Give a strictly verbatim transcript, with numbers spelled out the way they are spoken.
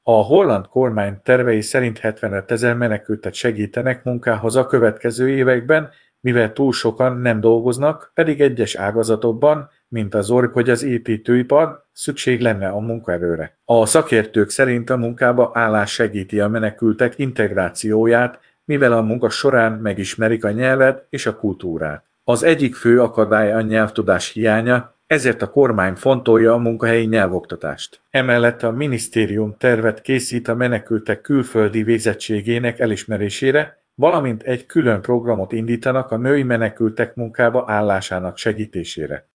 A holland kormány tervei szerint hetvenötezer menekültet segítenek munkához a következő években, mivel túl sokan nem dolgoznak, pedig egyes ágazatokban, mint az orv vagy az építőipar, szükség lenne a munkaerőre. A szakértők szerint a munkába állás segíti a menekültek integrációját, mivel a munka során megismerik a nyelvet és a kultúrát. Az egyik fő akadály a nyelvtudás hiánya, ezért a kormány fontolja a munkahelyi nyelvoktatást. Emellett a minisztérium tervet készít a menekültek külföldi végzettségének elismerésére, valamint egy külön programot indítanak a női menekültek munkába állásának segítésére.